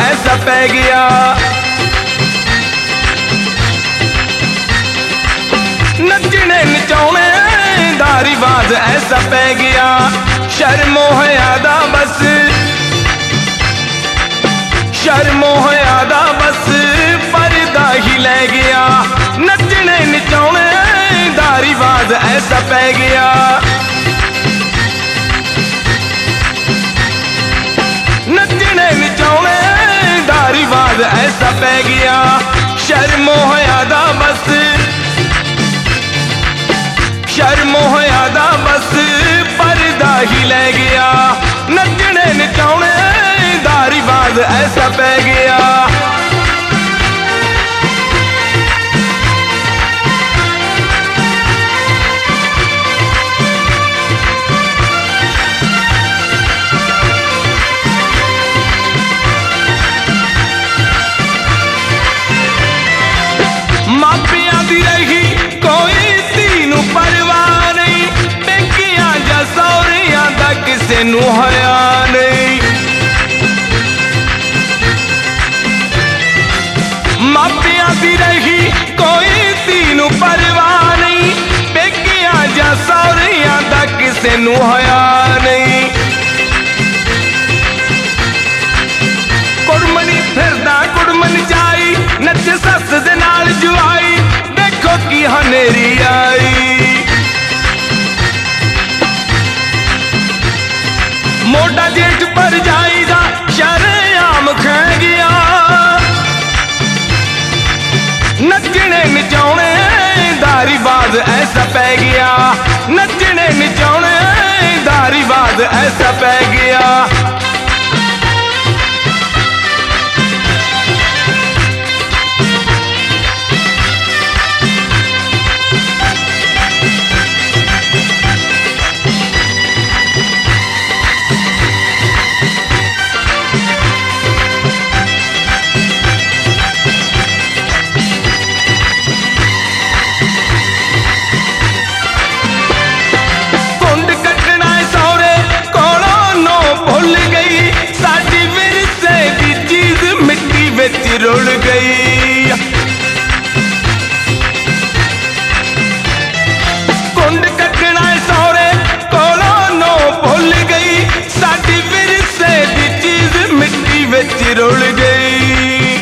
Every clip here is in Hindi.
ऐसा पै गया। नचने नचाने दा रिवाज ऐसा पै गया। शर्मो हयादा बस, शर्मो हयादा बस पर्दा ही लै गया। नचने नचाने दा रिवाज ऐसा पै गया। नचने नचाने दा रिवाज ऐसा पै गया। शर्मो हयादा बस, शर्मो हयादा बस पर्दा ही लै गया। नचने नचाने दा रिवाज ऐसा पै गया। मापिया दी रही कोई तीनू परवाह नहीं, पेकियां जा सौरियां दा किसे नू हया नहीं। मापिया दी रही कोई तीनू परवाह नहीं, पेकियां जा सौरियां दा किसे नू हया नहीं। कुड़मनी फिरदा कुड़मन जाई, नच सस दे नाल जुआई, देखो की हनेरी आई। मोटा जेठ पर जाईदा शरेआम खै गया। नचने नचाने दा रिवाज ऐसा पै गया। नचने नचाने दा रिवाज ऐसा पै गया। रुल गई कुंड कटना सौरे कोलों नो भुल गई, साडी विरसे दी चीज मिट्टी विच रुल गई।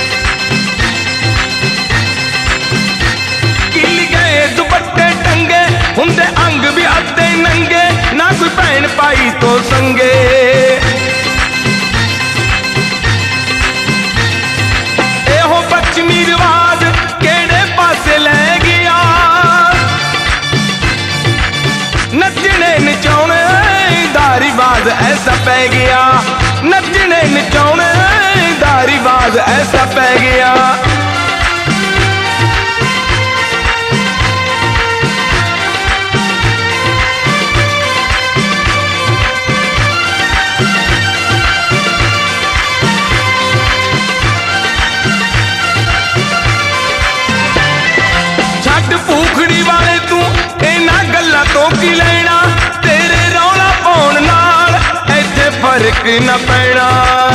किल गए दुपट्टे टंगे हुंदे अंग भी अद्धे नंगे, ना कोई भैन पाई तो संगे। पश्चिमी रिवाज केड़े पासे लै गया। नचने नचाने दा रिवाज ऐसा पै गया। नचने नचाने दा रिवाज ऐसा पै गया। भूखड़ी वाले तू इन्हां गल्लां तो की लेना, तेरे रौला पाउण नाल इत्थे फर्क न पैना।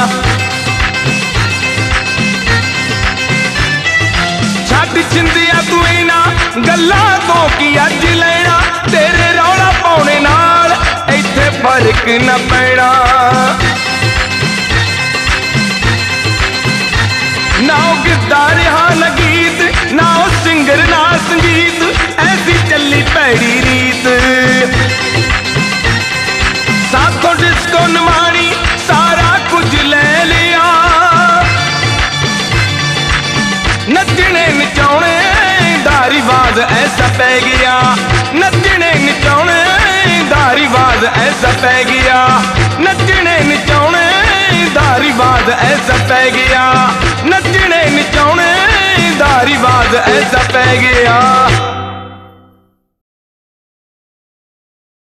छड्ड छिंदिया तू इन्हां गल्लां तो की अज लेना, तेरे रौला पाउण नाल इत्थे फर्क न पैना। ना गिद्दा रहा न गीत, ना सिंगर ना संगीत, ऐसी चली भैड़ी रीत। साथों डिस्को नमानी सारा कुछ ले लिया। नचने नचाने दा रिवाज ऐसा पै गया। नचने नचाने दा रिवाज ऐसा पै गया। नचने नचाने दा रिवाज ऐसा पै गया। नचने नचाने दा रिवाज ऐसा पै गया।